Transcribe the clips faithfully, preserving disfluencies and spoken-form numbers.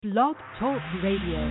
Blog Talk Radio.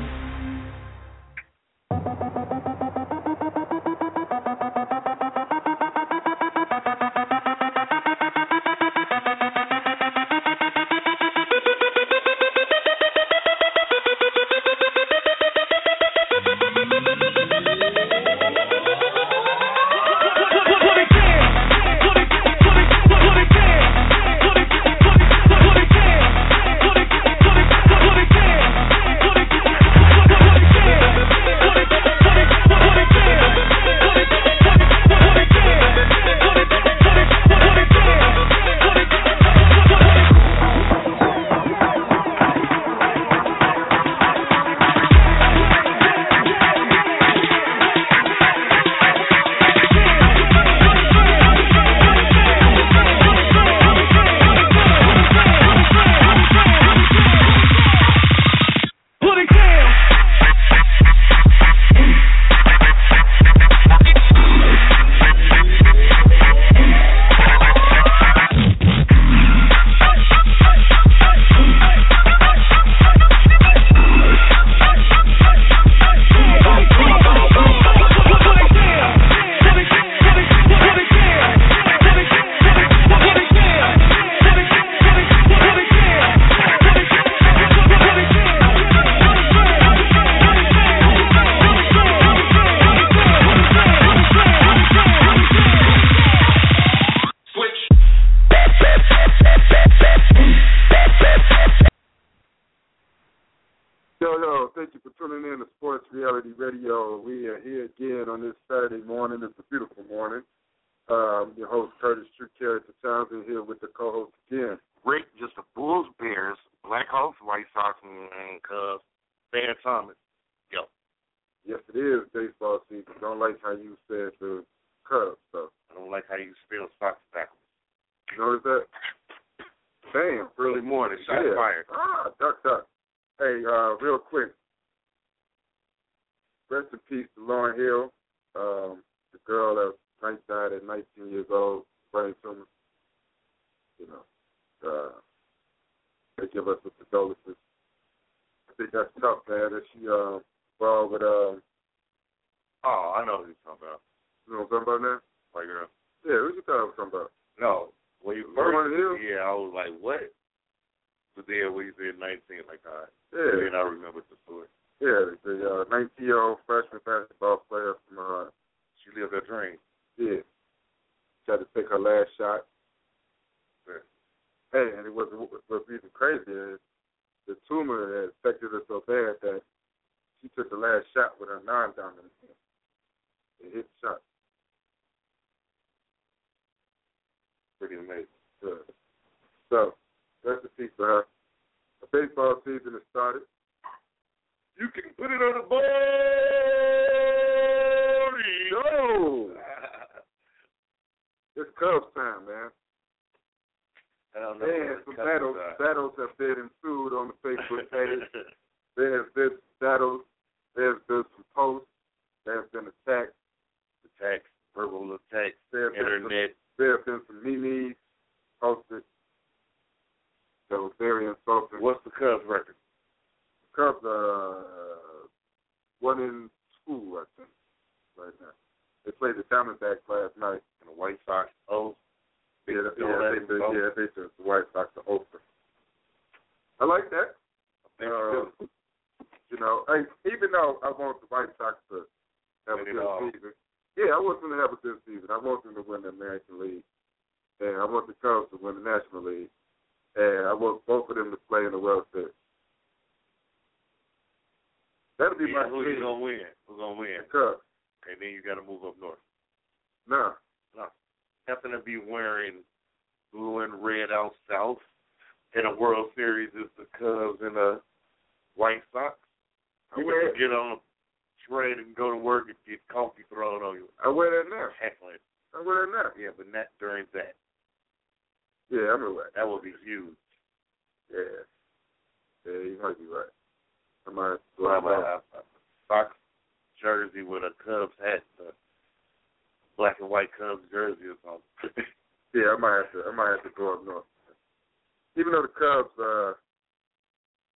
Yeah, I might have to. I might have to go up north. Even though the Cubs, uh,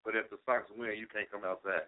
But if the Sox win, you can't come outside.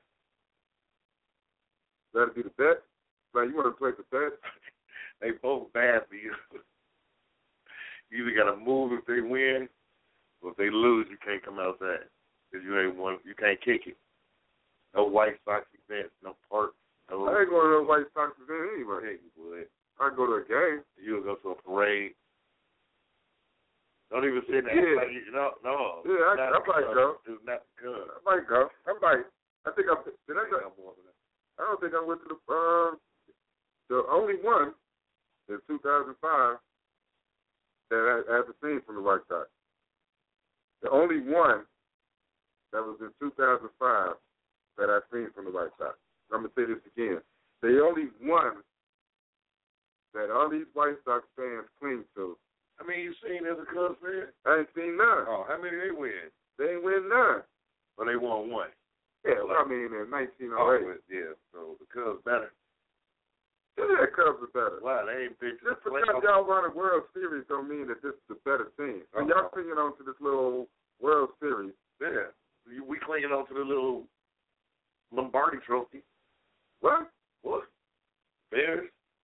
That'd be the bet. Like, you want to play the bet? They both bad for you. You either got to move if they win, or if they lose, you can't come outside. Because you ain't one, you can't kick it. No White Sox events, no park. No, I ain't going to no White Sox event anyway. Yeah, you would. I go to a game. You'll go to a parade. Don't even sit there. Yeah. Like, no, no. Yeah, I, I might go. It's not good. I might go. I might. I think I did. I go. I don't think I went to the uh, the only one in two thousand five that I, I haven't seen from the White Sox. The only one that was in two thousand five that I've seen from the White Sox. I'm gonna say this again. The only one that all these White Sox fans cling to. I mean, you seen as a Cubs fan? I ain't seen none. Oh, how many they win? They ain't win none. Well, they won one. Yeah, well, I mean, in nineteen oh eight. Oh, yeah, so the Cubs better. Yeah, the Cubs are better. Wow, they ain't big. Just because y'all won a World Series don't mean that this is a better team. When y'all clinging on to this little World Series. Yeah, we clinging on to the little Lombardi trophy. What? What? Bears?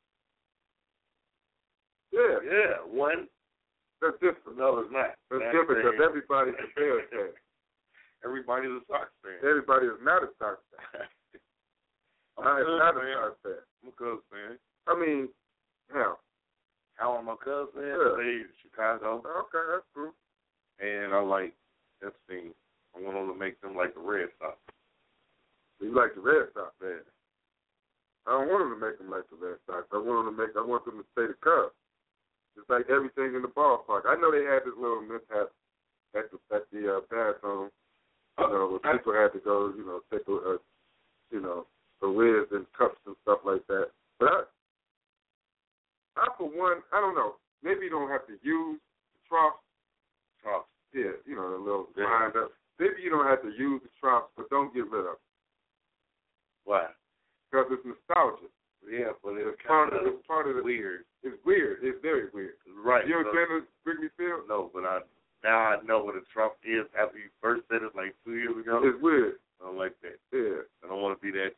Yeah. Yeah, one. That's different. No, it's not. That's That's different because everybody's a Bears fan. Everybody's a Sox fan. Everybody is not a Sox fan. I'm not a Sox fan. I'm a Cubs fan. I mean, how? How am I a Cubs fan? Yeah. I played in Chicago. Okay, that's cool. And I like that team. I want them to make them like the Red Sox. You like the Red Sox, man? I don't want them to make them like the Red Sox. I want them to make. I want them to stay the Cubs. It's like everything in the ballpark. I know they had this little mishap at the at the uh, bathroom, you know, where people had to go, you know, take a, a you know, a whiz and cups and stuff like that. But I, I for one, I don't know. Maybe you don't have to use the trough. Trough. Yeah, you know, the little Yeah. grind up. Maybe you don't have to use the troughs, but don't get rid of them. Why? Because it's nostalgia. Yeah, but it's, It's part kind of it's part of the weird. It's weird. It's very weird. Right. You ever so, been to Wrigley Field? No, but I now I know what a Trump is after you first said it like two years ago. It's weird. I don't like that. Yeah. I don't want to be that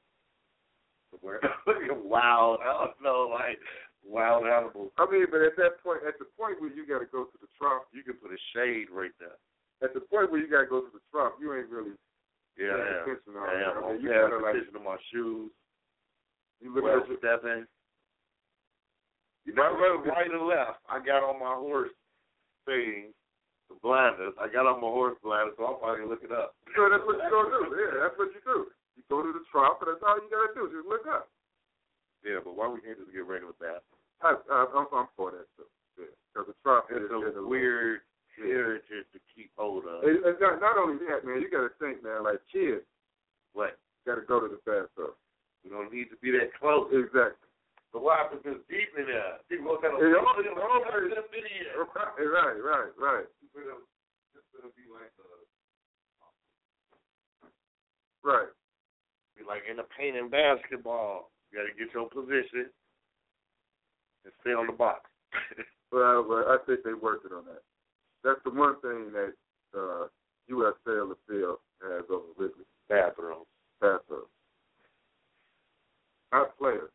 wild. I don't know, like wild animal. I mean, but at that point, at the point where you got to go to the trough, You can put a shade right there. at the point where you got to go to the trough, you ain't really Yeah, paying I am. attention to all I that. am. I mean, I'm you paying gotta, like, attention to my shoes. you look Well, at your, stepping. you My know, road right and left. I got on my horse thing, the blinders. I got on my horse blinders, so I'm probably look it up. so that's what you gonna do. Yeah, that's what you do. You go to the trough, and that's all you gotta do. Just look up. Yeah, but why we can't just get regular bath? I, I, I'm, I'm for that too. Yeah, because the trough It's is a is weird yeah. heritage to keep hold of. It, it's not, not only that, man. You gotta think, man. Like kids, What? gotta go to the bathtub. We don't need to be that close. Exactly. But what happens is deep in there? People kind of Yeah, oh, yeah, oh, video. Right, right, right. It's gonna be like a, Right. be like in the paint in basketball. You got to get your position and stay on the box. Well, well, I think they're working on that. That's the one thing that uh, U S Sailor Field has over Wrigley. Bathroom. Bathtub. Not players.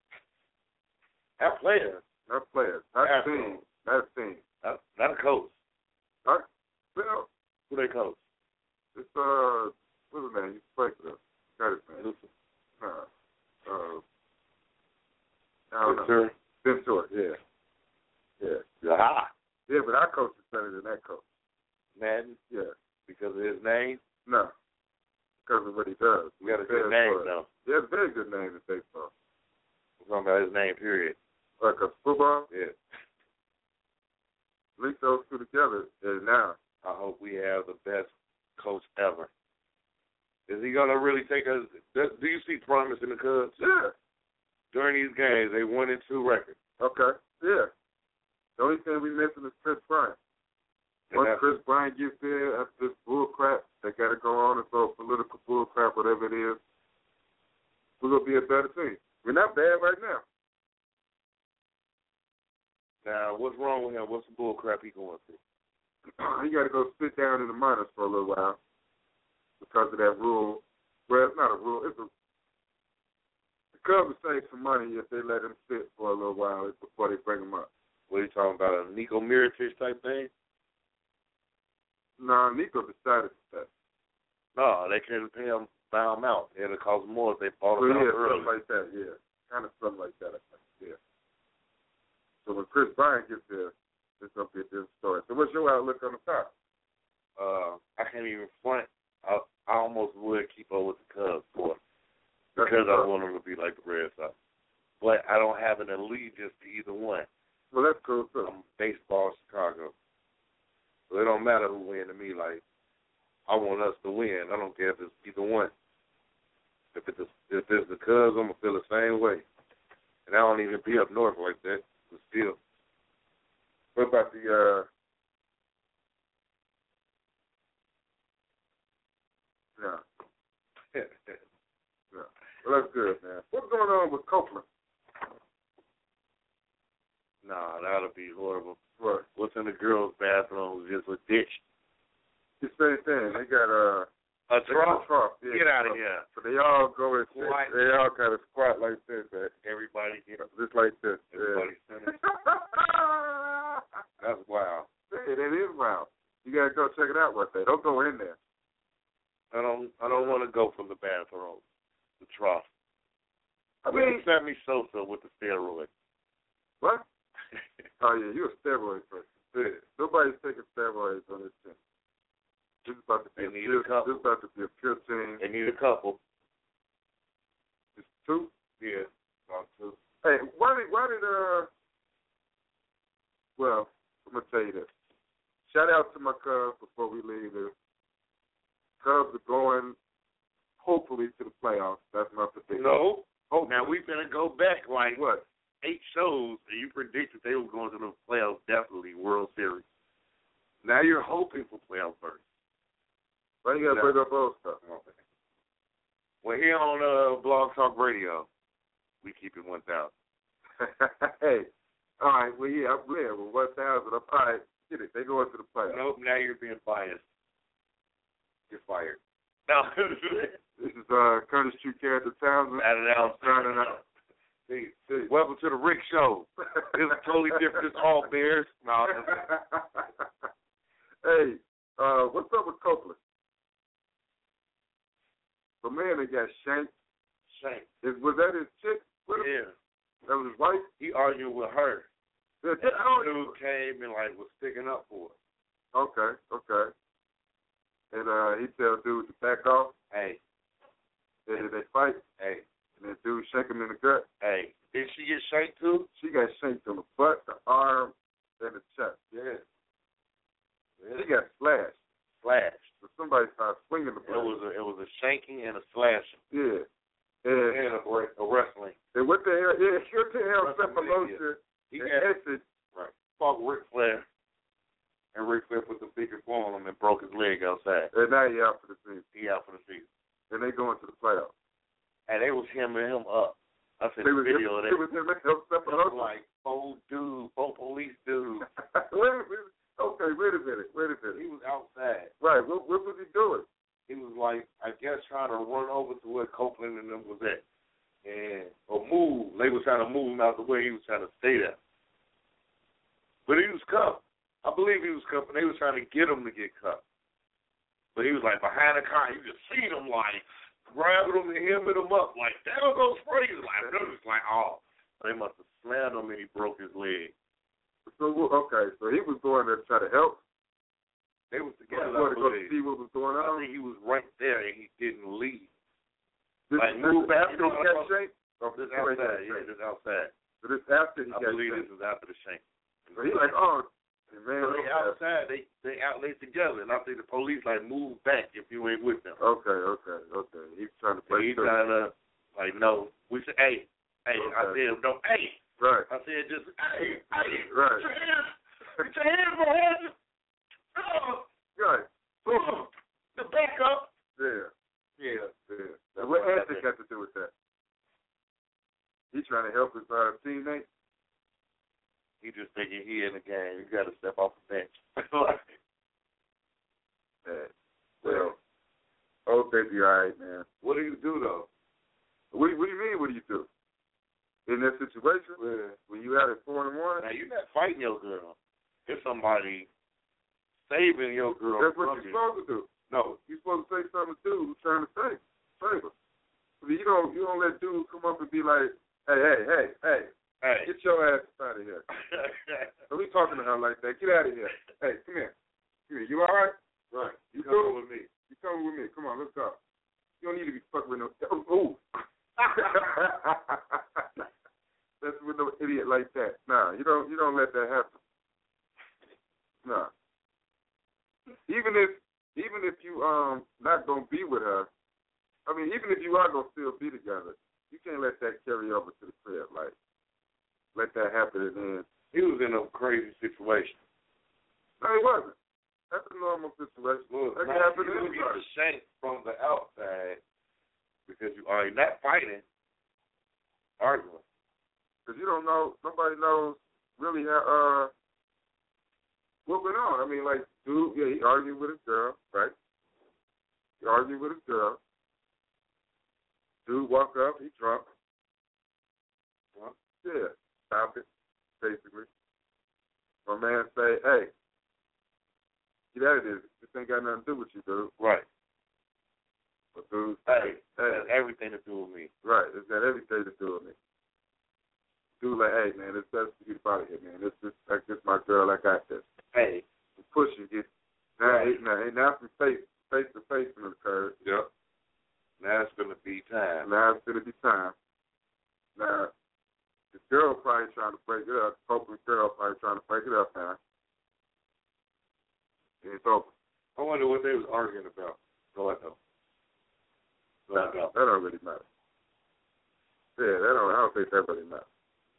That player. Not players. Not Bathroom. teams. Not teams. Not, not a coach. Not, well, Who they coach? it's, uh, what's his name? He's played for them. Got his name. Uh, uh, I don't know. Ventura. Ventura, yeah. Yeah. Aha. Yeah, but our coach is better than that coach. Madden. Yeah. Because of his name. No. Because of what he does. We got a good name, though. He has a very good name in baseball. We're talking about his name, period. Like a football, Yeah. link those two together, and now. I hope we have the best coach ever. Is he gonna really take us? Do you see promise in the Cubs? Yeah. During these games, they won in two records. Okay. Yeah. The only thing we missing is Chris Bryant. Once Chris Bryant gets there, that's this bull crap that got to go on and so political bull crap, whatever it is, we're going to be a better team. We're not bad right now. Now, what's wrong with him? What's the bull crap he going through? He got to go sit down in the minors for a little while because of that rule. Well, it's not a rule. It's a the Cubs will save some money if they let him sit for a little while before they bring him up. What are you talking about? A Nico Mirotic type thing? No, Nico decided to stay. No, they couldn't pay him, buy him out. It'll cost more if they bought Well, him yeah, out early. something like that, yeah. Kind of something like that, I think, yeah. So when Chris Bryant gets there, it's going to be a different story. So what's your outlook on the top? Uh, I can't even front. I, I almost would keep up with the Cubs for because I want them to be like the Red Sox. But I don't have an allegiance to either one. Well, that's cool, too. I'm baseball Chicago. So it don't matter who wins to me. Like, I want us to win. I don't care if it's either one. If it's, if it's the Cubs, I'm going to feel the same way. And I don't even be up north like that, but still. What about the, uh, yeah. yeah. Well, that's good, man. What's going on with Copeland? Nah, that'll be horrible. What? What's in the girls' bathroom is just a ditch. The same thing. They got uh, a trough. trough. Yeah, Get out of trough. here. So they all go and sit. Squat. They all kind of squat like this. Man. Everybody get up. Just like this. Everybody Yeah. sitting. That's wild. Hey, that is wild. You gotta go check it out one day. Don't go in there. I don't. I don't want to go from the bathroom, the trough. I mean, Sammy Sosa with the steroid. What? Oh yeah, you're a steroid person. Yeah. Nobody's taking steroids on this team. This is about to be They a need pure, a couple. this is about to be a pure team. They need a couple. It's two. Yeah, about two. Hey, why did why did uh? Well, I'm gonna tell you this. Shout out to my Cubs before we leave here. Cubs are going, hopefully, to the playoffs. That's my prediction. No. Hopefully. Now we're gonna go back like What? eight shows, and you predicted they were going to the playoffs, definitely World Series. Now you're hoping for playoff berth. Why you gotta Yeah. bring up old stuff? Well, here on uh, Blog Talk Radio, we keep it one thousand. Hey, all right. Well, yeah, I'm there with one thousand. All right, get it. They go into the playoffs. Nope, now you're being biased. You're fired. No. This is uh, Curtis True Character Townsend. Out of down. Signing out. See, see, welcome to the Rick Show. This is totally different. It's all Bears. No. Hey, uh, what's up with Copeland? The man that got shanked. Shame. Is, was that his chick? What Yeah. That was his wife? He argued with her. Yeah, This I don't- dude came and like was sticking up for her. Okay, okay. And uh, he tells dude to back off. Hey, And they fight. hey, And that dude shake him in the gut. hey. Did she get shanked too? She got shanked on the butt, the arm, and the chest. Yeah. She got slashed. Slashed. So somebody started swinging the It blade. was a it was a shanking and a slashing Yeah. And, and a, bre- a wrestling. and what the hell? Yeah, what the hell? WrestleMania. Cephalosha He and got Essex. right. Fought Ric Flair, and Ric Flair put the biggest blow on him and broke his leg outside. And now he out for the season. He out for the season. And they going to the playoffs. And they was hemming him up. I seen They the was video of it that. was him and It was Cephalosha. like four dudes, four police dudes. wait a minute. Okay, wait a minute. Wait a minute. He was outside. Right. What, what was he doing? He was like, I guess, trying to run over to where Copeland and them was at, and or move. They was trying to move him out the way. He was trying to stay there. But he was cuffed. I believe he was cuffed, and they was trying to get him to get cuffed. But he was like behind the car. You just seen him like grabbing him and hemming him up like that goes crazy. Like that was like, oh, they must have slammed him and he broke his leg. So okay, so he was going there to try to help. They was He together. wanted to I go believe. see what was going I on. think he was right there and he didn't leave. This, Like, this move is back, after you he know, got like- shanked? Or This before he got outside, yeah, shanked? this outside. So this after he I got believe shanked. this was after the shank. So he like, oh, man. So they okay. outside, they they out they together, and I think the police like move back if you ain't with them. Okay, okay, okay. He's trying to So play. he trying to like no, we said hey, hey. I Okay. said no, hey. Right. I said just hey, hey. Right. Put your hands, put your hands behind you. Oh, Right. oh, the back up. Yeah. Yeah. Yeah. Now, what Anthony got to do with that? He's trying to help his uh, teammate. He just thinking he in the game. You got to step off the bench. Yeah. Well, O hope they be all right, man. What do you do though? What, what do you mean? What do you do in that situation? Yeah. When you had it four and one? Now you're not fighting your girl. It's somebody saving your girl. That's what from you're you. supposed to do. No, You're supposed to say something to dude who's trying to save, save her. But you don't, you don't let dudes come up and be like, hey, hey, hey, hey, hey, get your ass out of here. Don't be talking to her like that. Get out of here. Hey, come here. Come here. You all right? right. You Come cool? with me. You coming with me? Come on, let's go. You don't need to be fucking with no. Ooh. That's with no idiot like that. Nah, you don't. You don't let that happen. Nah. Even if, even if you um not gonna be with her, I mean, even if you are gonna still be together, you can't let that carry over to the crib. Like, let that happen and then. He was in a crazy situation. No, he wasn't. That's a normal situation. Look, that can now, happen to you get anybody. the shank from the outside because you are not fighting, arguing. Because you don't know, nobody knows really how, uh, what went on. I mean, like, dude, yeah, he argued with his girl, right? He argued with his girl. Dude walk up, he drunk. Well, yeah, stop it, basically. My man say, hey, get out of this. This ain't got nothing to do with you, dude. Right. But dude, Hey, hey, it has everything to do with me. right, it's got everything to do with me. Dude, like, hey, man, it's best to get out of here, man. This is like this my girl. I got this. Hey. Push you, get now. Right. Now, now some face face to face in the curve. Yep. Now it's gonna be time. Now it's gonna be time. Now, the girl probably trying to break it up. Hoping girl probably trying to break it up now. And it's over. I wonder what they was arguing about. Go ahead though. Go ahead though. That don't really matter. Yeah, that don't. I don't think that really matters.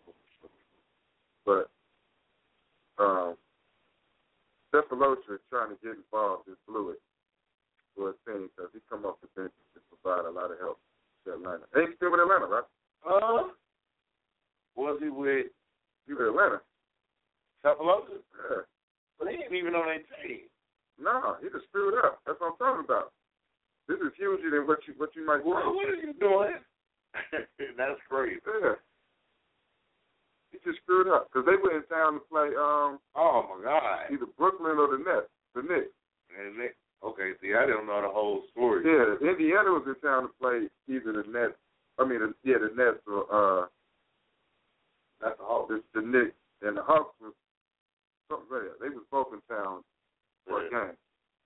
But um, Cephalosha trying to get involved in Fluid for a team because he come off the bench to provide a lot of help to Atlanta. Ain't he still with Atlanta, right? Uh, was he with He with Atlanta. Cephalosha? Yeah. But he ain't even on that team. No, he just screwed up. That's what I'm talking about. This is huger than what you what you might Well, think. what are you doing? That's crazy. Yeah. He just screwed up because they were in town to play um Oh my God. either Brooklyn or the Nets, the Knicks. And they, okay, see, I didn't know the whole story. Yeah, Indiana was in town to play either the Nets. I mean, the, yeah, the Nets or uh, That's the Hawks. the, the Knicks and the Hawks was something like that. They was both in town for Yeah. a game.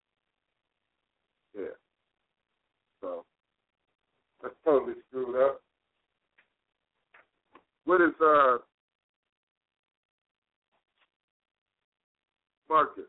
Yeah. So that's totally screwed up. What is uh Marcus?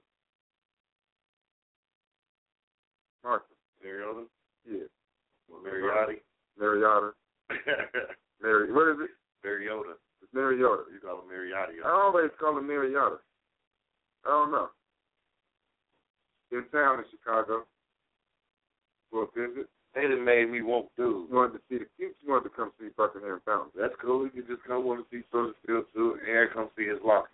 Marcus. Mariota? Yeah. Well, Mariotti? Mariota. Mary. What is it? Mariota. It's Mariota. You call him Mariotti. I always call him Mariota. I don't know. In town in Chicago for a visit. They done made me want to. Wanted to see the kids. Wanted to come see Buckingham Fountain. That's cool. You can just come want to see Soulja Still too, and come see his locker.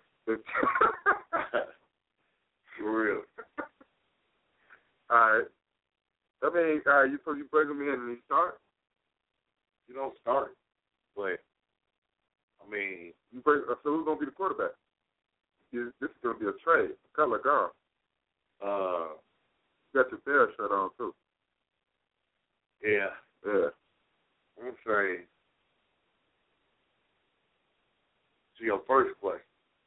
For real. All right. I mean, all right, you so you bring him in and he start. You don't start, but I mean, You bring. So who's gonna be the quarterback? You, this is gonna be a trade. Color gone. uh, You got your Bear shirt on too. yeah, Yeah. I'm gonna say. To your first question,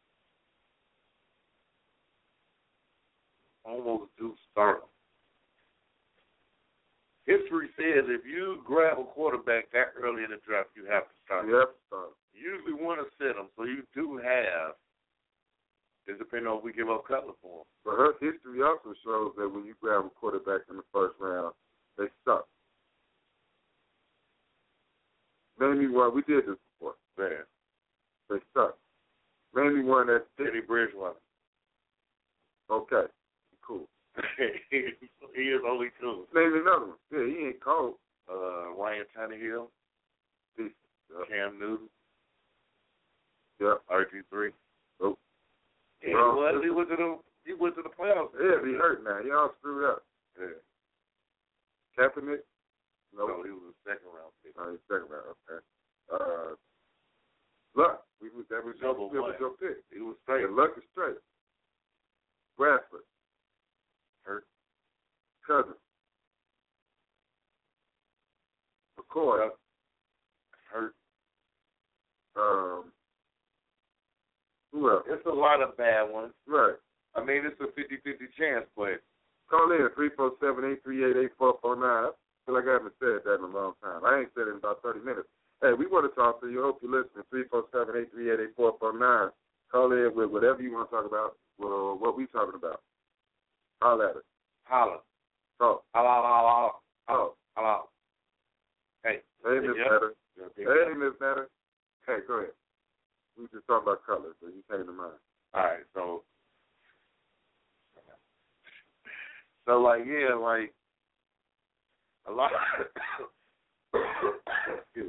almost do start him. History says if you grab a quarterback that early in the draft, you have to start him. You have to start. You usually want to sit him, so you do have. It depends on if we give up Cutler for him. But her history also shows that when you grab a quarterback in the first round, they suck. Name me one. We did this before. Man, They suck. Name me one that's Teddy Bridgewater. okay. Cool. he is only two. Name me another one. Yeah, he ain't cold. Uh, Ryan Tannehill, Decent. Yep. Cam Newton, Yep. R G three. Nope. Yeah, Well, well, he went to the he went to the playoffs. Yeah, he hurt now. He all screwed up. Yeah. Kaepernick? No, no, he was a second round pick. Oh, second round. Okay. Uh, Luck. We was that was Double your, what? your pick. He was straight. Yeah, Luck is straight. Bradford. Hurt. Cousins. McCoy. Hurt. Um, who else? It's a lot of bad ones. Right. I mean, it's a fifty-fifty chance, but call in three four seven, eight three eight, eight four four nine. I feel like I haven't said that in a long time. I ain't said it in about thirty minutes. Hey, we want to talk to you. Hope you're listening. three four seven, eight three eight, eight four four nine. Call in with whatever you want to talk about or what we talking about. Holler at us. Holla. Talk. Holla, holla, holla. Talk. Holla. Hey. Hey, Miss Yep. Matter. Yep. Hey, Miss Matter. Hey, go ahead. We just talking about colors, so you came to mind. All right, so, so like, yeah, like, a lot of, excuse me.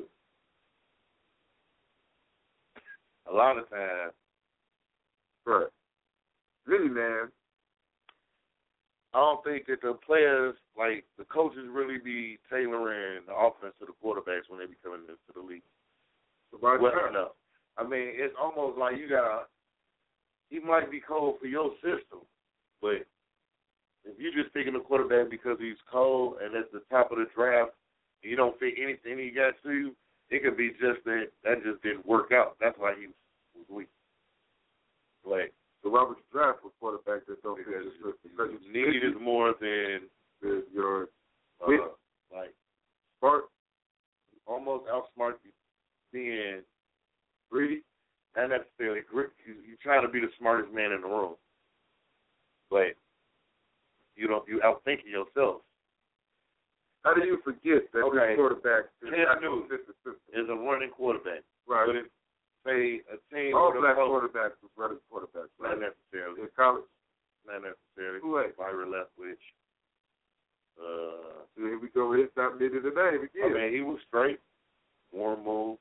A lot of times. Right. Really, man. I don't think that the players, like, the coaches really be tailoring the offense to the quarterbacks when they be coming into the league. Well enough. I mean, it's almost like you got, he might be cold for your system, but if you're just picking a quarterback because he's cold and at the top of the draft, and you don't fit anything he got to you, it could be just that that just didn't work out. That's why he was weak. Like, so why would you draft for quarterbacks that don't fit because your system? Because you need is more than your uh, like smart, almost outsmart you being greedy. Not necessarily greedy. You, you try to be the smartest man in the room, but you don't. You outthinking yourself. How do you forget that okay. this quarterback is Cam not Newton fit the system? Is a running quarterback. Right. But if, say, a team all with black a coach, quarterbacks was running quarterbacks. Right? not necessarily. In college? Not necessarily. Who ain't? Byron Leftwich. Uh, so here we go. It's not me to the name again. I mean, he was straight. Warm move.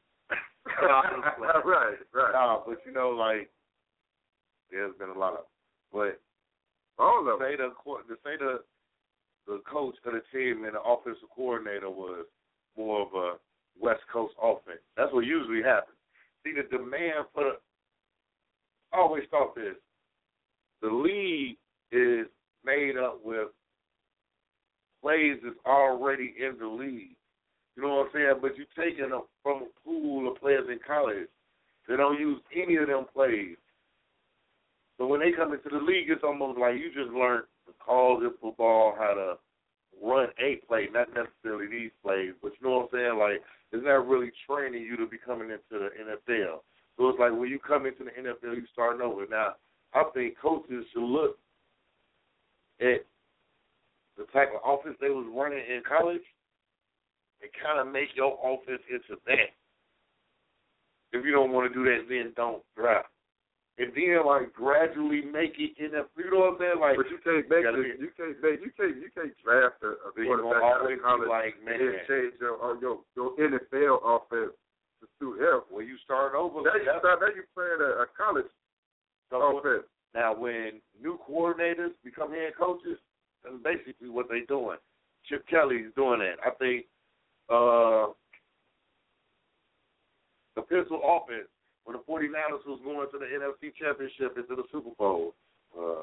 right, right. Nah, but you know, like, there's been a lot of, but all of say the to say the the coach of the team and the offensive coordinator was more of a West Coast offense. That's what usually happens. See, the demand for the I always thought this: the league is made up with plays that's already in the league. You know what I'm saying? But you're taking them from a pool of players in college. They don't use any of them plays. So when they come into the league, it's almost like you just learned the calls in football, how to run a play, not necessarily these plays. But you know what I'm saying? Like, it's not really training you to be coming into the N F L. So it's like when you come into the N F L, you starting over. Now, I think coaches should look at the type of offense they was running in college and kind of make your offense into that. If you don't want to do that, then don't draft. And then, like, gradually make it in the, you know what I'm saying? Like, but you can't make you, this, you can't make, you can't, you can't draft a, a quarterback out of college like, man, and change your, your, your N F L offense to suit him. When you start over, now you start, now you playing a, a college so offense. Now, when new coordinators become head coaches, that's basically what they're doing. Chip Kelly's doing that. I think uh, the pistol offense, when the 49ers was going to the N F C Championship into the Super Bowl, uh,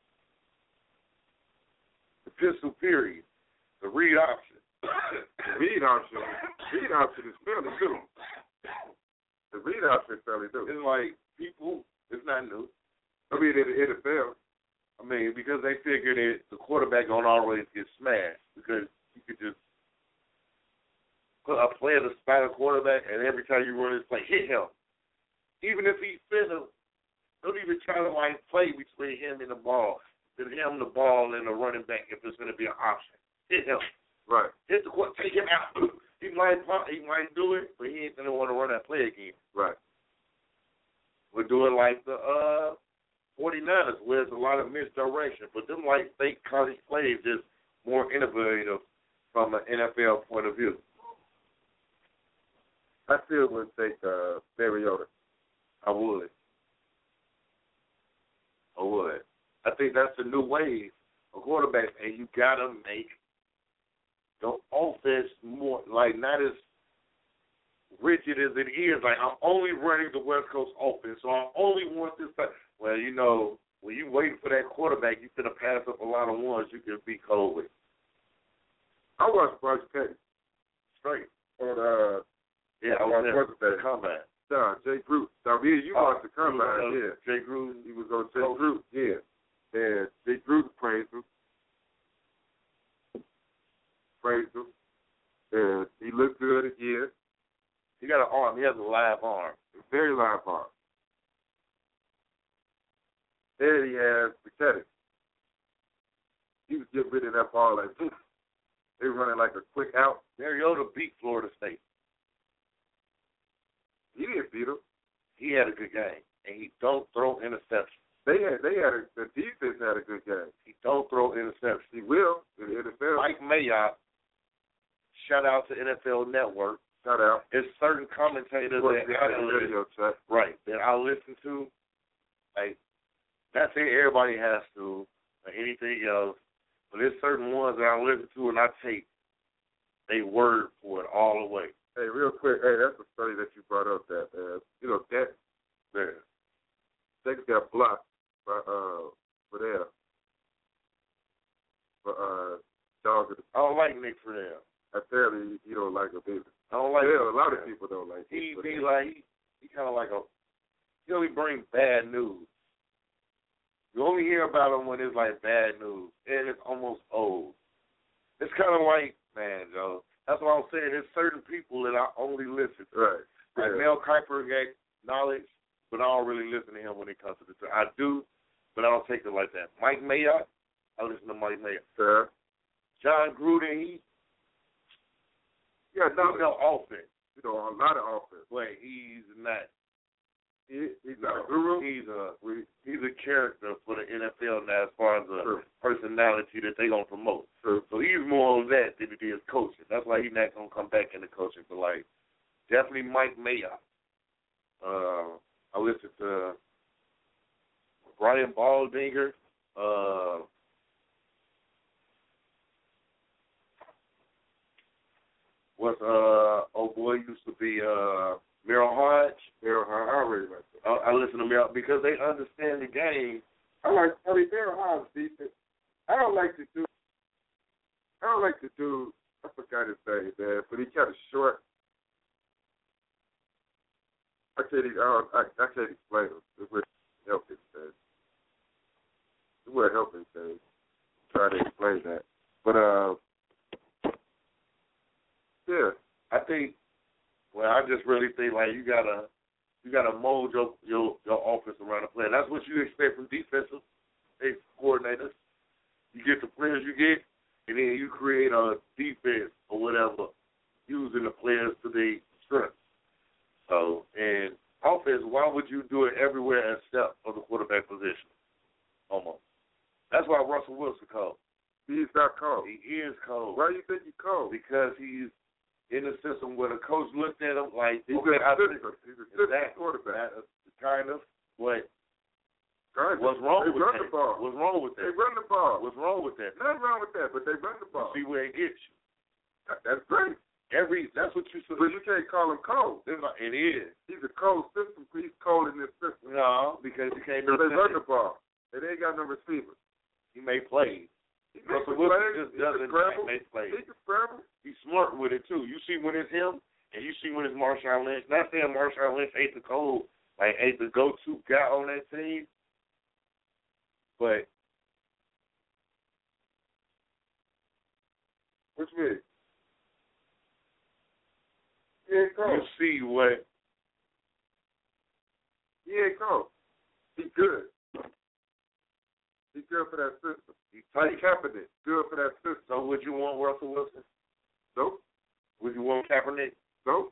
the pistol period, the read option. the read option, read option is fairly new. The read option is fairly new. It's like people, it's not new. I mean, in the N F L. I mean, because they figured that the quarterback don't always get smashed because you could just put a player to spot a quarterback, and every time you run this play, hit him. Even if he's finished, don't even try to like play between him and the ball. Then him, the ball, and the running back if there's going to be an option. Hit him. Right. Hit the quarterback, take him out. He might he might do it, but he ain't going to want to run that play again. Right. We're doing like the uh. 49ers, where there's a lot of misdirection, but them like fake college plays is more innovative from an N F L point of view. I still would take uh, Mariota. I would. I would. I think that's the new wave of quarterbacks, and you gotta make the offense more, like, not as rigid as it is. Like, I'm only running the West Coast offense, so I only want this. Well, you know, when you wait for that quarterback, you finna pass up a lot of ones you can be cold with. I watched Bryce Petty. Straight. On, uh, yeah, I was there. The combine. Nah, Jay Groot. Now, me and you oh, watched the combine, yeah. Jay Groot. He was on Jay Groot, yeah. And Jay Groot praised him. Praised him. And he looked good again. He got an arm. He has a live arm. A very live arm. And he has mechanics. He was getting rid of that ball like this. They were running like a quick out. Mariota beat Florida State. He didn't beat him. He had a good game, and he don't throw interceptions. They had, they had a, the defense had a good game. He don't throw interceptions. He will in the N F L. Mike Mayock, shout out to N F L Network. Shout out. There's certain commentators well, that I radio chat. right that I listen to. Like, not saying everybody has to or anything else, but there's certain ones that I listen to and I take a word for it all the way. Hey, real quick, hey, that's a study that you brought up. That uh, you know that there, they got blocked by uh for there for uh dog. I don't like Nick Friedel. Apparently, you don't like him either. I don't like. Yeah, him. a lot of people don't like him. He be like he, he kind of like a he only bring bad news. You only hear about him when it's like bad news, and it's almost old. It's kind of like, man, Joe. That's what I'm saying. There's certain people that I only listen to. Right. Like yeah. Mel Kiper got knowledge, but I don't really listen to him when it comes to this. I do, but I don't take it like that. Mike Mayock, I listen to Mike Mayock. Yeah. John Gruden, he yeah, no, he's no offense. You know, a lot of offense. Wait, he's not. He, he's no, not a guru. He's a he's a character for the N F L now as far as a True. personality that they gonna promote. True. So he's more on that than it is coaching. That's why he's not gonna come back into coaching. But like, definitely Mike Mayock. Uh, I listened to Brian Baldinger. Uh, what uh oh boy used to be uh Merrill Hodge. Merrill Hodge, I really like that. I, I listen to Merrill because they understand the game. I like. I mean, Merrill Hodge defense. I don't like to do. I don't like to do. I forgot his name, man, but he kind of short. I can't. I, don't, I, I can't explain him. It would help his thing. It would help his thing. Try to explain that, but uh, yeah. I think. Well, I just really think like you gotta, you gotta mold your your, your offense around the play. That's what you expect from defensive coordinators. You get the players you get, and then you create a defense or whatever, using the players to their strengths. So, and offense, why would you do it everywhere except for the quarterback position? Almost. That's why Russell Wilson cold. He's not cold. He is cold. Why do you think he's cold? Because he's in the system where the coach looked at him like, he's okay, a think, he's a system that, quarterback. That, kind of. What? Kind of. What's wrong they with run that? The ball. What's wrong with that? They run the ball. What's wrong with that? Nothing wrong with that, but they run the ball. You see where it gets you. That, that's great. Every that's what you. But you can't call him cold. It's not, it is. He's a cold system. He's cold in this system. No, because you can't. They run the ball. And they ain't got no receivers. He may play. He Russell Wilson just he doesn't make plays. He can scramble. He's smart with it too. You see when it's him, and you see when it's Marshawn Lynch. Not saying Marshawn Lynch ain't the cold, like ain't the go-to guy on that team, but what you mean? He ain't cold. You see what? He ain't cold. He's good. He's good for that system. He's tight confident. Good for that system. So would you want Russell Wilson? Nope. Would you want Kaepernick? Nope.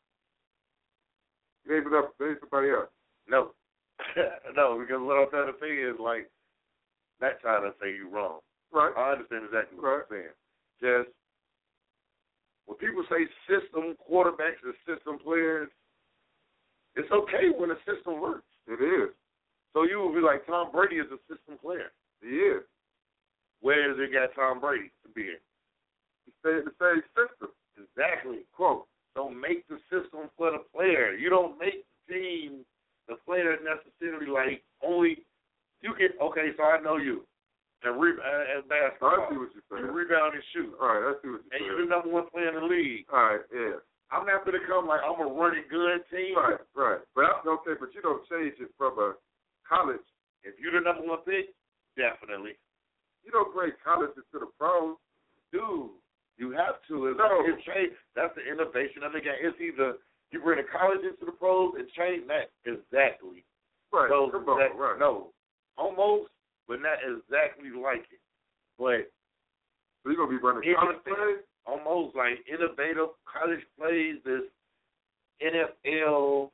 Name it up. Name somebody else. No. No, because what I'm trying to say is like, not trying to say you wrong. Right. I understand exactly what right. you're saying. Just when people say system quarterbacks and system players, it's okay when the system works. It is. So you would be like, Tom Brady is a system player. He is. Where does it got Tom Brady to be in? You stay in the same system. Exactly. Quote. Don't make the system for the player. You don't make the team the player necessarily like only you can. Okay, so I know you. And re- uh, at basketball, I see what you're saying. You rebound and shoot. All right, I see what you're and saying. And you're the number one player in the league. All right, yeah. I'm not going to come like I'm a running good team. Right, right. But I, okay, but you don't change it from a college. If you're the number one pick, definitely. You don't bring colleges to the pros. Dude, you have to. It's, no. it's change. That's the innovation of the game. It's either you bring the colleges to the pros and change that. Exactly. Right, so come on, that, right. No, almost. But not exactly like it. But so you're gonna be running college plays? Almost like innovative college plays, this N F L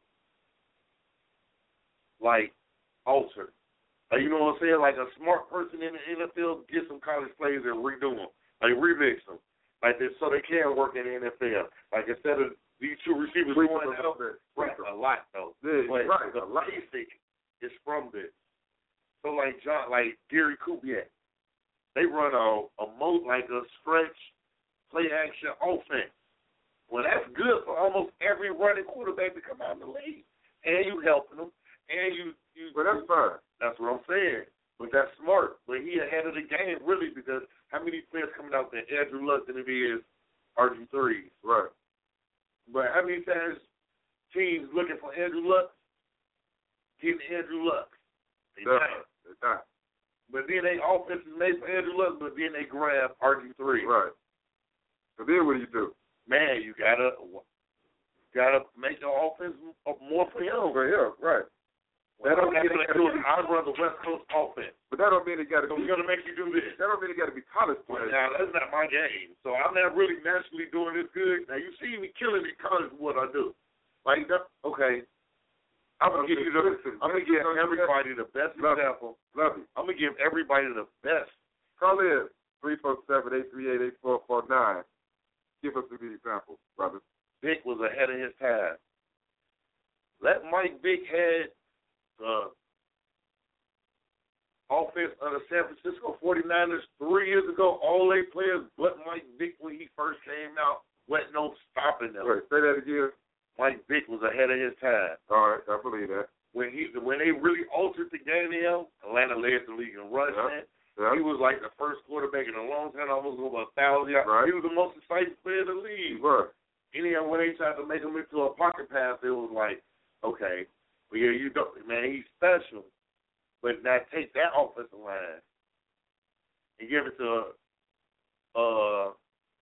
like altered. Like, you know what I'm saying? Like a smart person in the N F L get some college plays and redo them, like remix them, like this, so they can work in the N F L. Like instead of these two receivers going out, right? A lot though. Yeah, but right. The basic is from this. So like John, like Gary Kubiak, they run a a mo like a stretch play action offense. Well, that's good for almost every running quarterback to come out in the league, and you helping them, and you you. Well, that's fine. That's what I'm saying. But that's smart. But he ahead of the game really because how many players coming out there Andrew Luck than it is R G three? Right. But how many times teams looking for Andrew Luck getting Andrew Luck? They not. They not. But then they offense is made for Andrew Luck, but then they grab R G three. Right. So then what do you do? Man, you gotta gotta make the offense more for him. For him, right. That don't mean they do it. I run the West Coast offense. But that don't mean they got to so be. we're going to make you do this. That don't mean they got to be college players. Now, that's not my game. So I'm not really naturally doing this good. Now, you see me killing in college what I do. Like, that, okay. I'm going to give you the, I'm going to give everybody the best Love example. Love you. I'm going to give everybody the best. Call in three four seven, eight three eight, eight four four nine. Give us a good example, brother. Vic was ahead of his time. Let Mike Vick had Uh, offense of the San Francisco forty-niners three years ago, all they players but Mike Vick when he first came out, wasn't no stopping them. Wait, say that again. Mike Vick was ahead of his time. All right, I believe that. When he when they really altered the game to him, Atlanta led the league in rushing. Yeah. Yeah. He was like the first quarterback in a long time, almost over a thousand yards. Right. He was the most exciting player in the league. Right. Anyhow, when they tried to make him into a pocket pass, it was like, okay. Well, yeah, you don't, man, he's special. But now take that offensive line and give it to, uh,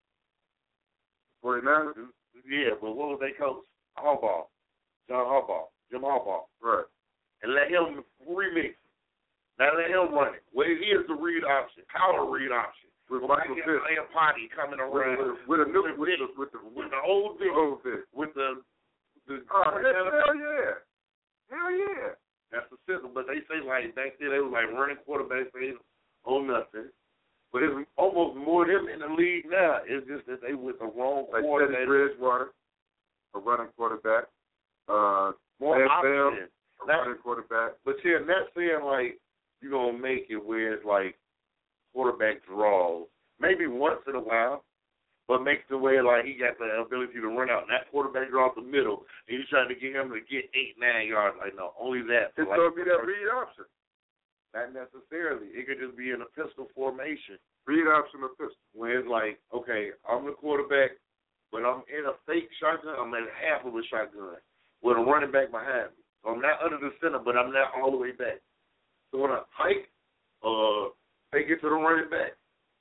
forty-niners? Yeah, but what was they coach? Harbaugh. John Harbaugh. Jim Harbaugh. Right. And let him remix. Now let him run it. Well, he is the read option, power read option. With well, Michael Vick. Like a potty coming around. With, with, with a new, with, with, the, with, the, with the old Vick. Old Vick. With the, the oh, hell yeah. Hell yeah. That's the system. But they say, like, back then, they was like running quarterbacks on nothing. But it's almost more them in the league now. It's just that they with the wrong like quarterback. Teddy Bridgewater, a running quarterback. Uh, more options. A running quarterback. But yeah, not saying, like, you're going to make it where it's like quarterback draws. Maybe once in a while. But makes the way like he got the ability to run out. And that quarterback draws the middle, and you're trying to get him to get eight, nine yards. Like, no, only that. It's like, going to be that read option. Not necessarily. It could just be in a pistol formation. Read option or pistol. Where it's like, okay, I'm the quarterback, but I'm in a fake shotgun. I'm at half of a shotgun with a running back behind me. So I'm not under the center, but I'm not all the way back. So when I hike, uh, take it to the running back.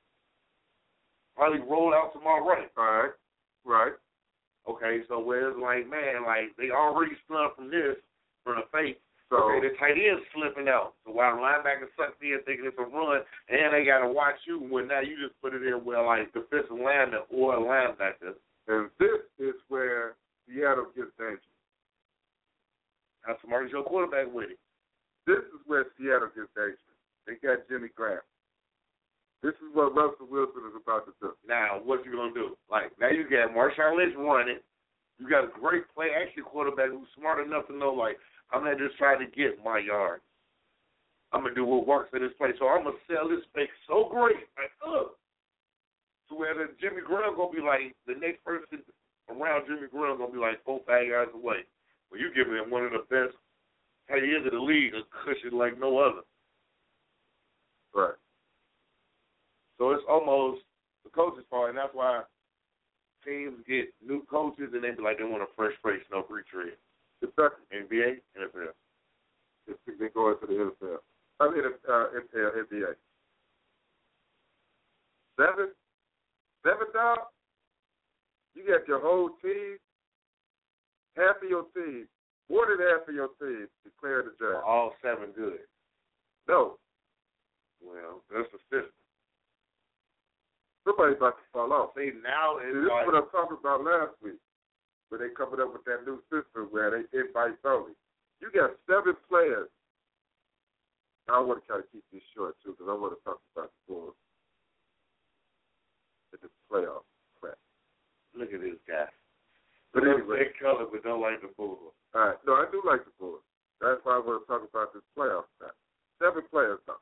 Probably roll out to my right. All right. Right. Okay, so where it's like, man, like they already spun from this, from the fake. So, okay, the tight end's slipping out. So while the linebacker sucks in thinking it's a run, and they got to watch you, when now you just put it in where like defensive lineman or a linebacker. And this is where Seattle gets dangerous. How smart is your quarterback with it? This is where Seattle gets dangerous. They got Jimmy Graham. This is what Russell Wilson is about to do. Now, what you going to do? Like, now you got Marshawn Lynch running. You got a great play action quarterback who's smart enough to know, like, I'm not just trying to get my yards. I'm going to do what works in this play. So I'm going to sell this fake so great. Like, ugh. to where the Jimmy Graham gonna be like the next person around Jimmy Graham gonna be like four, five yards away. Well, you give him one of the best tight ends of the league, a cushion like no other. Right. So it's almost the coach's fault, and that's why teams get new coaches and they be like they want a fresh face, no retread. Exactly. N B A, N F L. They go into the N F L. I mean, uh, N B A. Seven, seven dog. You got your whole team. Half of your team, more than half of your team, declare the draft. All seven good. No. Well, that's the system. Somebody's about to fall off. See, now it's See, this like, is what I was talking about last week, where they coming up with that new system where they invite only. You got seven players. I want to try to keep this short, too, because I want to talk about the Bulls. It's the playoff crap. Look at this guy. But anyway. They color, but don't like the Bulls. All right. No, I do like the Bulls. That's why I want to talk about this playoff crap. Seven players, though.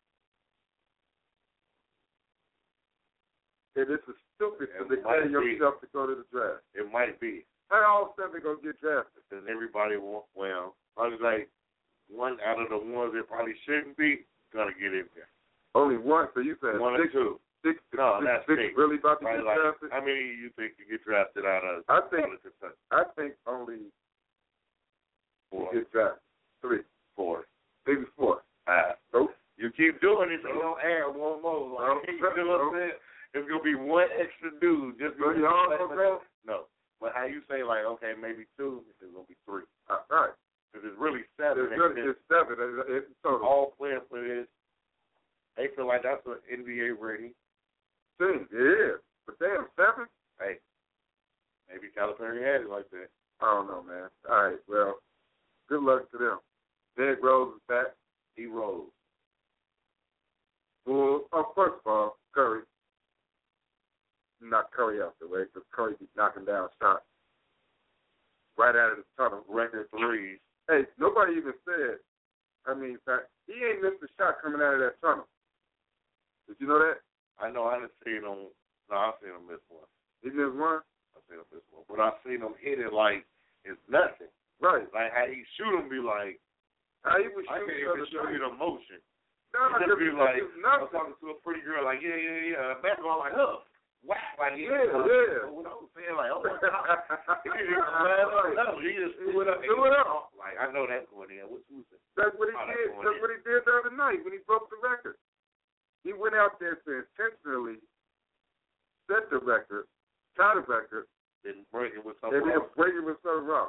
And this is stupid to declare yourself to go to the draft. It might be. How all seven going to get drafted? Because everybody want, well, probably like one out of the ones that probably shouldn't be going to get in there. Only one? So you said one six, or two. Six, no, six, that's six six. really about to probably get like, drafted? How many you think you get drafted out of? I think, Kentucky? I think only four. Get drafted. Three. Four. Maybe four. Five. Nope. You keep doing it, so you don't add one more. Like, you know what I'm saying? It's going to be one extra dude. Just so y'all don't go? No. But how you say, like, okay, maybe two, it's going to be three. Uh, right. Because it's really seven. It's really it's seven. It's total. All playing for this. They feel like that's an N B A ready thing. It is. But damn, seven? Hey, maybe Calipari had it like that. I don't know, man. All right, well, good luck to them. Derrick Rose is back. He rose. Well, oh, first of all, Curry. Knock Curry out the way because Curry be knocking down shots right out of the tunnel. Record threes. Hey, nobody even said, I mean, fact, he ain't missed a shot coming out of that tunnel. Did you know that? I know. I didn't see him. No, I've seen him miss one. He missed one? I've seen him miss one. But I've seen him hit it like it's nothing. Right. Like how he shoot him be like, how he was I can't even show you the motion. No, he just be like, I was nothing. talking to a pretty girl, like, yeah, yeah, yeah. Basketball, like, huh. Whack, like, yeah, yeah. yeah. What I was saying, like, oh, my God. He didn't even man up. No, he just threw it up. Threw it up. Like, I know that's going in. What you saying? That's what he oh, did. That's, that's what he did the other night when he broke the record. He went out there to intentionally set the record, tie the record, and break it with something and then break it with something wrong.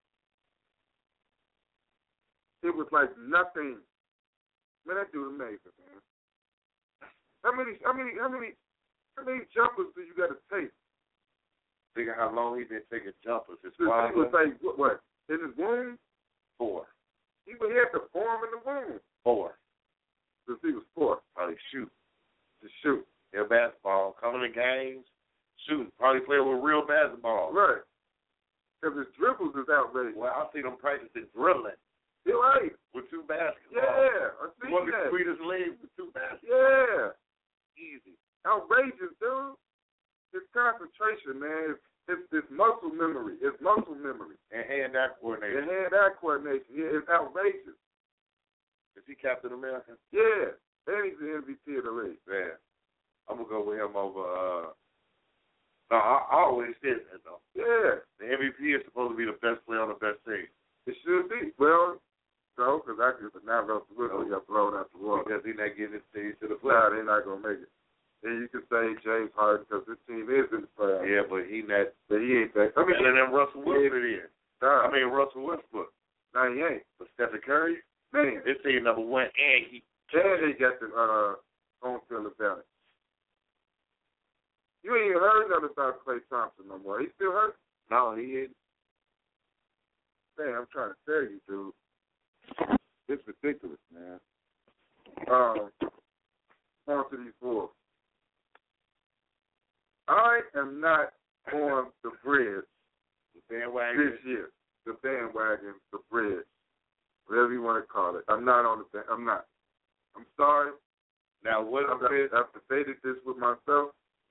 It was like nothing. Man, that dude amazing, man. How many, how many, how many, how many jumpers do you got to take? Figure how long he been taking jumpers. His He was like, what, what, in his womb? Four. He, he had to form in the womb. Four. Since he was four. Probably shoot. To shoot. Yeah, basketball. Coming to games, shooting. Probably playing with real basketball. Right. Because his dribbles is outrageous. Well, I see them practicing dribbling. You're right. With two basketballs. Yeah, I see One that. of the sweetest legs with two basketballs. Yeah. Easy. Outrageous, dude. His concentration, man. It's his muscle memory. It's muscle memory. And hand-eye coordination. And hand-eye coordination. Yeah, it's outrageous. Is he Captain America? Yeah. And he's the M V P of the league. Yeah. I'm going to go with him over, uh, no, I, I always said that, though. Yeah. The M V P is supposed to be the best player on the best team. It should be. Well, so, because I could not Russell Wilson got blown out the water. Because he's not getting his team to the Nah, playoffs. they're not going to make it. And you can say James Harden because this team is in the playoffs. Yeah, but he not. But he ain't that. I mean, better than Russell Wilson is. Nah. I mean, Russell Westbrook. No, he ain't. But Stephen Curry, Man. this team number one, and he. And they got the uh, home field advantage. You ain't even heard nothing about Klay Thompson no more. He still hurt? No, he ain't. Man, I'm trying to tell you, dude. It's ridiculous, man. Um, on to these Bulls. I am not on the bridge The bandwagon. this year. The bandwagon, the bridge, whatever you want to call it. I'm not on the. I'm not. I'm sorry. Now, what I've, is it? I've debated this with myself.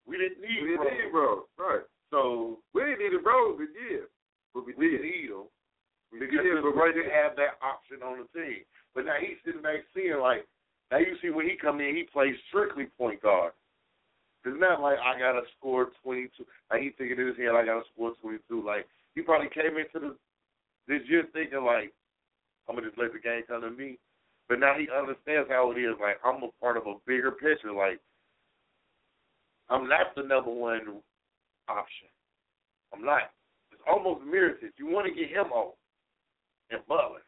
We didn't need we didn't Rose. need Rose, right? So we didn't need Rose in years, but we, we did. need him We because did, but we we didn't have that option on the team. But now he's sitting back seeing like now you see when he come in, he plays strictly point guard. It's not like I gotta score twenty-two. Like he thinking in his head, I gotta score twenty-two. Like he probably came into the this year thinking like I'm gonna just let the game come to me. But now he understands how it is. Like I'm a part of a bigger picture. Like I'm not the number one option. I'm not. It's almost Mirotic. You want to get him off and Butler.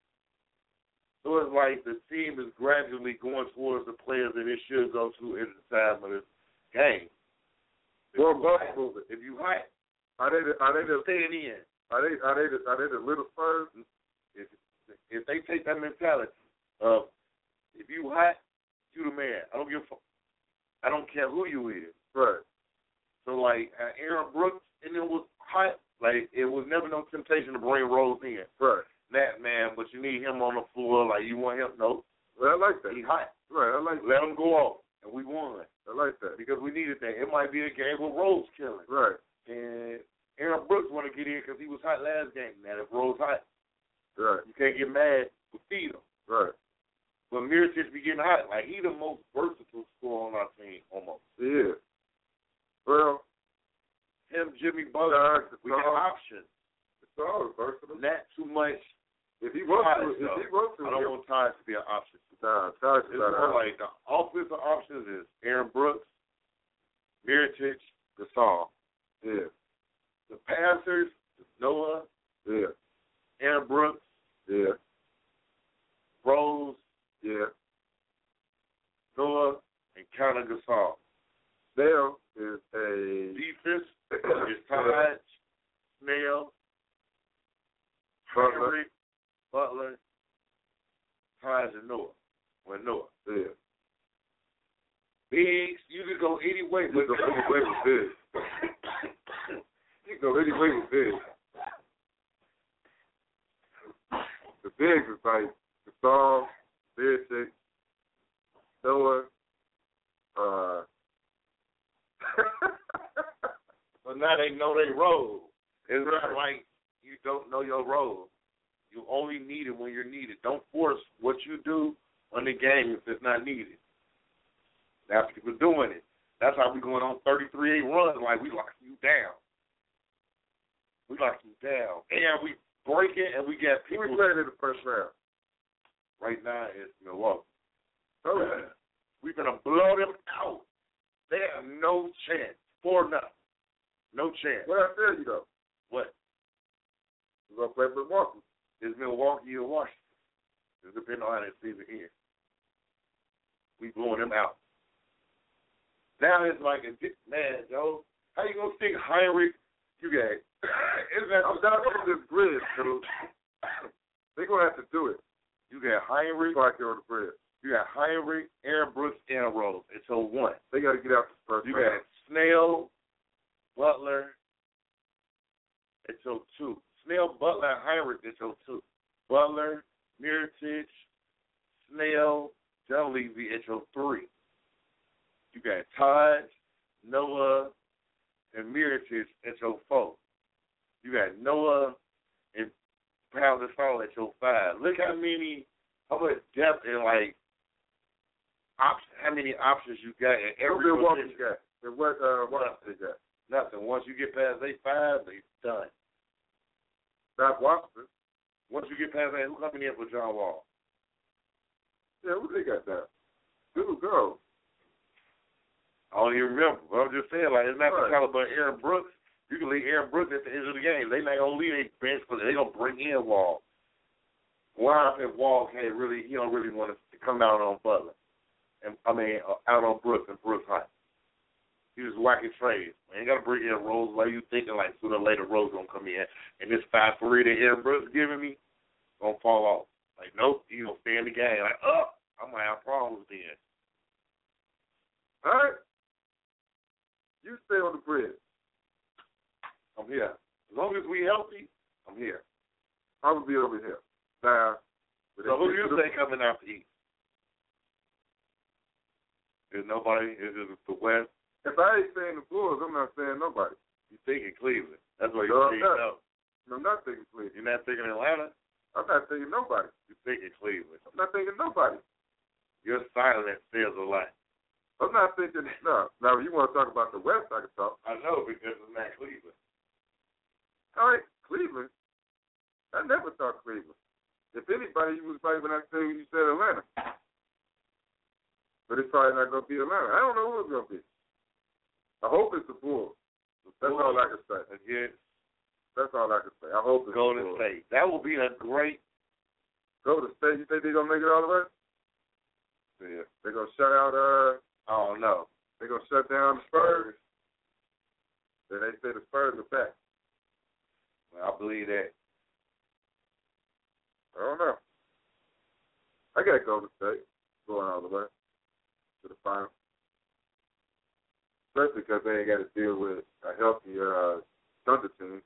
So it's like the team is gradually going towards the players that it should go to at the time of the game. If Well, you hot, Buster, if you hot, are they the, are they the staying in. are they are they the, are they the little Spurs? If if they take that mentality of if you hot, you the man. I don't give a fuck. I don't care who you is. Right. So like uh, Aaron Brooks and it was hot. Like it was never no temptation to bring Rose in. Right. That man, but you need him on the floor. Like you want him? No. Well, I like that. He hot. Right. I like Let that. him go off, and we won I like that. because we needed that. It might be a game with Rose killing, Right. and Aaron Brooks want to get in because he was hot last game. Now if Rose hot, Right. you can't get mad with feed him. Right. But Mirotic be getting hot. Like he the most versatile scorer on our team almost. He is. Well, Him, Jimmy Butler, Nah, we got nah. options. it's all versatile. Not too much. If he wants Taj, to, if though. he wants to, I don't want Taj to be an option. Nah, Taj It's is not more out. like the offensive options is Aaron Brooks, Mirotic, Gasol. Yeah. The passers is Noah, Yeah. Aaron Brooks, Yeah. Rose, Yeah. Noah, and Counter Gasol. Snell is a Defense is Taj, Snell, Butler. Henry, Butler, Taj, and Noah. Well, Noah. Yeah. Bigs, you can go any way, You but can go any way with big. You can go any way with big. The bigs is like Gasol, Mirotic, Noah, uh But now they know their role. It's Right. not like you don't know your role. You only need it when you're needed. Don't force what you do on the game if it's not needed. That's people doing it. That's how we going on thirty-three eight runs. Like we lock you down. We lock you down, and we break it, and we get Who people. we playing in the first round? Right now it's Milwaukee. Oh yeah. We're gonna blow them out. They have no chance. Four nothing. No chance. What I tell you though, What? we're gonna play Milwaukee. Is Milwaukee or Washington? It depends on how that season ends. We blowing them out. Now it's like a di- man, Joe. How you gonna stick Heinrich? You got it. Isn't that I'm down on this bridge, dude. They're gonna have to do it you got Heinrich, before I get on the bridge. you got Heinrich, Aaron Brooks, and Rose until one. They gotta get out the first You round. got Snell, Butler until two. Snell, Butler, and Heinrich until two. Butler, Mirotic, Snell, Dunleavy until three. You got Taj, Noah, and Mirotic until four. You got Noah and Pound Gasol until five. Look how many, how much depth and like options, how many options you got in Who every Milwaukee position. got? And what uh what they got? Nothing. Once you get past eight five, they done. Not Washington. Once you get past that, who coming in for John Wall? Yeah, who they got now? Dude, go. I don't even remember. But I'm just saying, like, it's not Right. the caliber of Aaron Brooks. You can leave Aaron Brooks at the end of the game. They not gonna leave their bench, but they gonna bring in Wall. Why if Wall can't really, he don't really want to come out on Butler, and I mean uh, out on Brooks and Brooks hot. He was whacking trades. Man, you gotta bring in Rose. Like you thinking, like sooner or later Rose gonna come in, and this five three that Aaron Brooks giving me gonna fall off. Like nope, he gonna stay in the game. Like oh, I might have problems then. All right. You stay on the bridge. I'm here. As long as we healthy, I'm here. I will be over here. Now, when So they who get you to the- say coming out to eat? Is nobody? Is it the West? If I ain't saying the Bulls, I'm not saying nobody. You thinking Cleveland? That's what you No, I'm think. not. No, I'm not thinking Cleveland. you're not thinking Atlanta. I'm not thinking nobody. You're thinking Cleveland. I'm not thinking nobody. Your silence says a lot. I'm not thinking, no. Now, if you want to talk about the West, I can talk. I know because it's not Cleveland. All right, Cleveland. I never thought Cleveland. If anybody, you was probably when I say you said Atlanta. But it's probably not going to be Atlanta. I don't know who it's going to be. I hope it's the Bulls. That's Bulls all I can say. Again, That's all I can say. I hope it's Golden the Bulls. State. That will be a great. Golden State, you think they're going to make it all the way? Yeah. They're going to shut out, uh, I don't know. they're going to shut down the Spurs. Then they say the Spurs are back. I believe that. I don't know. I got Golden State going all the way to the final. Especially because they ain't got to deal with a healthy uh, Thunder team.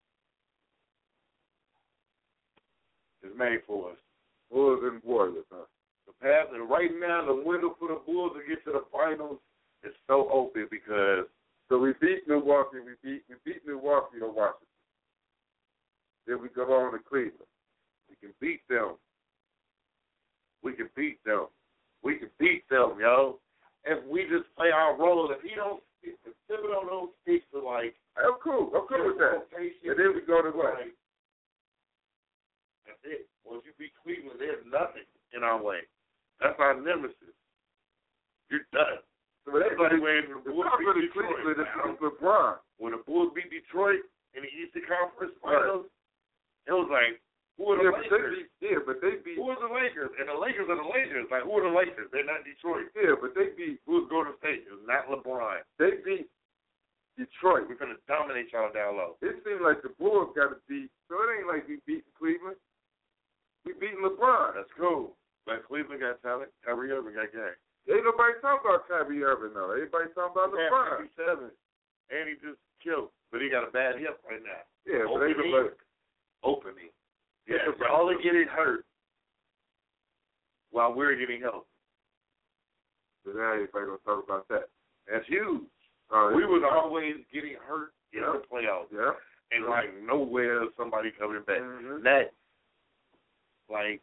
It's made for us. Bulls and Warriors, huh? The path, and right now, the window for the Bulls to get to the finals is so open because So we beat Milwaukee. We beat we beat Milwaukee or Washington. Then we go on to Cleveland. we can beat them. We can beat them. We can beat them, yo. If we just play our role, if he don't, if Thibodeau don't speak to like, I'm cool. I'm cool with that. rotation, And then we go to what? like, that's it. Once you beat Cleveland, there's nothing in our way. That's our nemesis. You're done. So that's like like when the it's Bulls not beat really Detroit. Cleveland. It's LeBron. When the Bulls beat Detroit in the Eastern Conference Finals, it was like, who are the Yeah, but they Lakers? beat. Yeah, but they beat. Who are the Lakers? And the Lakers are the Lakers. Like, who are the Lakers? They're not Detroit. Yeah, but they beat. Who's Golden State? It's not LeBron. They beat Detroit. We're going to dominate y'all down low. It seemed like the Bulls got to beat. So it ain't like we beat Cleveland. We beating LeBron. That's cool. But Cleveland got talent. Kyrie Irving got game. Ain't nobody talking about Kyrie Irving though. Everybody talking about LeBron. fifty-seven. And he just killed. But he got a bad hip right now. Yeah, but they Opening. look like Opening. Yeah, y'all are getting hurt while we're getting healthy. but now everybody gonna talk about that. That's huge. Uh, We was always getting hurt in Yeah. the playoffs. yeah. And like nowhere is somebody coming back. Mhm. That, like,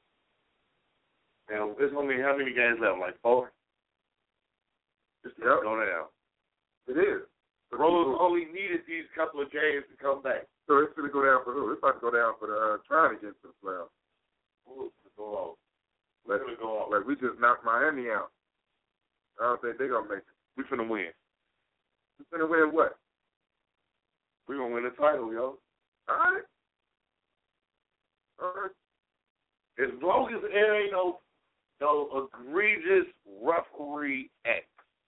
now there's only how many games left? Like four? Just Yep. go down. It is. But Rose people- only needed these couple of games to come back. So it's gonna go down for who? It's about to go down for the uh, trying to get to the playoffs. Who's gonna go off? We're Like, gonna go off. like we just knocked Miami out. I don't think they're gonna make it. We're gonna win. We're gonna win what? We're gonna win the title, yo. All right. All right. As long as there ain't no no egregious referee X.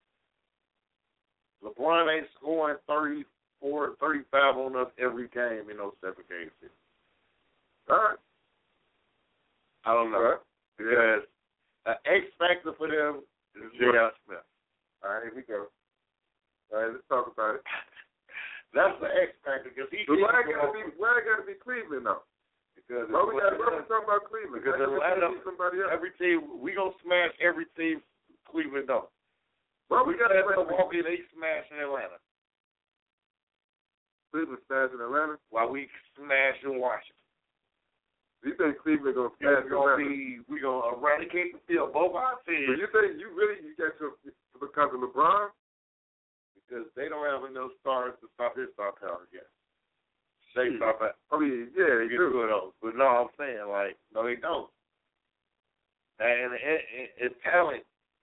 LeBron ain't scoring thirty-four, thirty-five on us every game in those seven games. All right. I don't know. All right. Because an X factor for them is J R. Smith. All right, here we go. All right, let's talk about it. That's the X factor because he But why can't gotta go- be why gotta be Cleveland though? because Why we gotta it's- why we talking about Cleveland? Because Why can't Atlanta- we beat somebody else? every team we gonna smash every team Cleveland don't. Why We we got gotta to play Milwaukee, they smash in Atlanta Cleveland smash in Atlanta? while we smash in Washington. Do you think Cleveland gonna Yeah, smash we gonna Atlanta? be we gonna eradicate the field both our So teams you think you really you got your because of LeBron? because they don't have enough stars to stop his star power yet. They stop at I mean, yeah, they get do. good though, but no, I'm saying like no, they don't. And it, it, it's talent.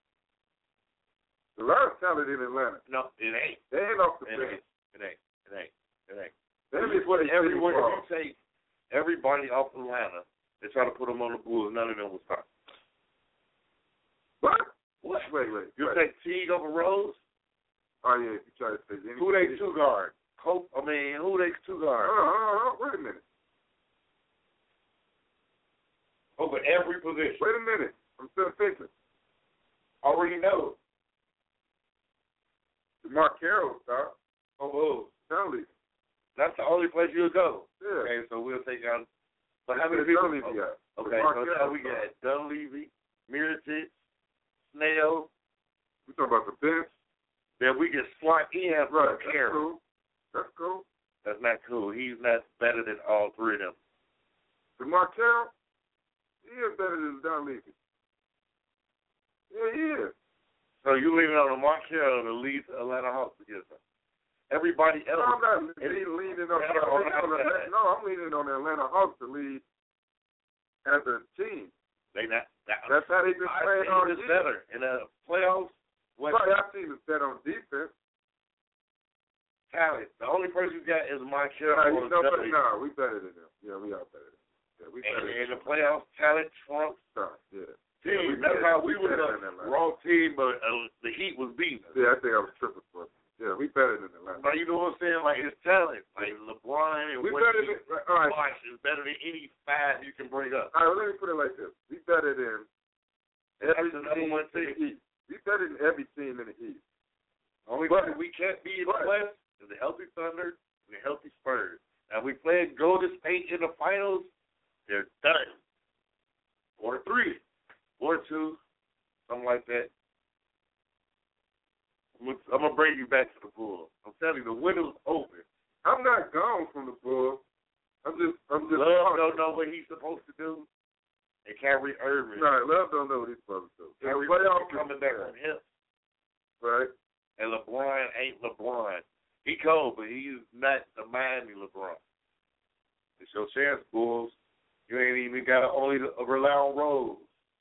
A lot of talent in Atlanta. No, it ain't. They ain't off the It bench. ain't. It ain't. It ain't. It ain't. They If be you put playing everyone, ball. if you take everybody off Atlanta, they try to put them on the Bulls. None of them will start. What? What? Wait, wait. You wait. take Teague over Rose? Oh yeah, if you try to say any Who they two guard? Cope. I mean, who they two guard? Hold on, hold on, hold on, wait a minute. Over every position. Wait a minute. I'm still thinking. Already know. Mark Carroll, stop. Oh, who? Dunleavy. That's the only place you'll go. Yeah. Okay, so we'll take out. But how many Where's people? Dunleavy at? Okay, Mark so Carroll now we start. got Dunleavy, Mirotic, Snell, We talking about the bench? that we can slot in Right, for that's Carey. cool. That's cool. That's not cool. He's not better than all three of them. The Markel, he is better than Don Levy. Yeah, he is. So you leaning on the Markel to lead the Atlanta Hawks against them. Everybody else. No, I'm not leaning on, Yeah, on, I'm on not the, no, I'm leaning on the Atlanta Hawks to lead as a team. They not. That, That's how they been our playing team all is year. better in the playoffs. What Right, our team is better on defense. talent? The only person you got is Markel. No, or you know, but W. no, we better than them. Yeah, we are better than them. Yeah, we better And than in the them. playoffs, talent trumps No, yeah. team. Yeah, we That's better- how we we was better a than Atlanta. raw team, but uh, the Heat was beating us. Yeah, I think I was tripping for it. Yeah, we better than Atlanta. But you know what I'm saying? Like, it's talent. Like, LeBron and We what better he than, all right. watch is better than any five you can bring up. All right, well, let me put it like this. We better than every That's the number team one in the thing. East. We better than every team in the East. Only But- thing we can't be in the but- West is the healthy Thunder and the healthy Spurs. Now, we played Golden State in the finals, they're done. Or three. Or two. Something like that. I'm gonna, I'm gonna bring you back to the Bulls. I'm telling you, the window's open. I'm not gone from the Bulls. I'm just, I'm just. Love don't know what he's supposed to do. And Kyrie Irving. No, Love don't know what he's supposed to do. Kyrie Playoff Irving coming back on him. Right. And LeBron ain't LeBron. He cold, but he's not the Miami LeBron. It's your chance, Bulls. You ain't even got to only rely on Rose.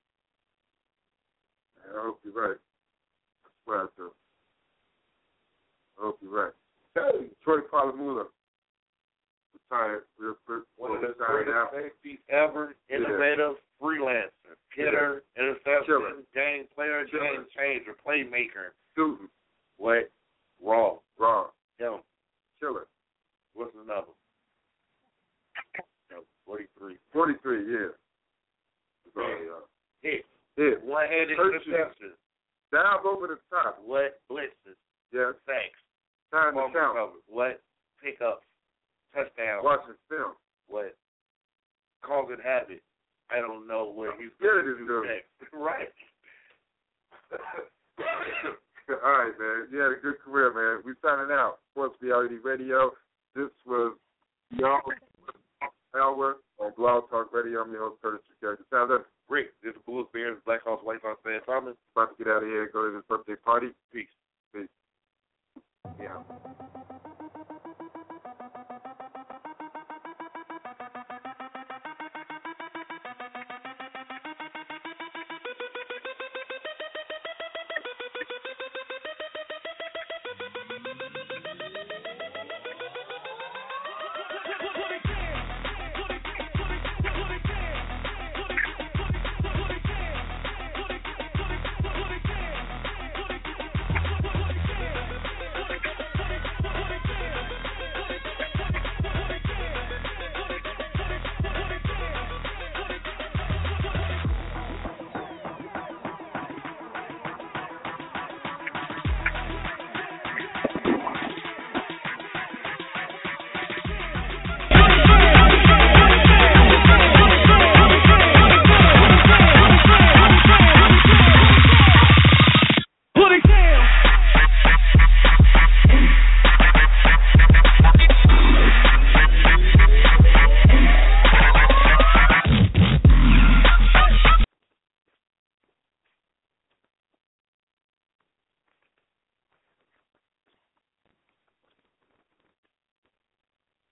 I hope you're right. I swear to. I hope you're right. Hey, Troy Polamalu retired real quick. One of the Retired greatest out. safeties ever, innovative, freelancer, hitter, interception, Killer. game player, Killer. game changer, playmaker. Shooting. What? Raw. Raw. Him. Killer. What's the number? No, forty-three. forty-three, yeah. So, uh, Hit. hit. One-handed Hurt you. interception. Dive over the top. What? Blitzes. Yes. Sacks. Time to Fumble count. recovery. What? Pickups. Touchdowns. Watching film. What? Causing havoc. I don't know what he's Scared going to of do him. next. Right. All right, man. You had a good career, man. We signing out. Sports Reality Radio. This was Young Hour on Blog Talk Radio. I'm your host, Curtis Chakera. Sounds like Rick, this is Bulls, Bears, Black Hawks, White Hawks, Van Thomas. about to get out of here and go to this birthday party. Peace. Peace. Yeah.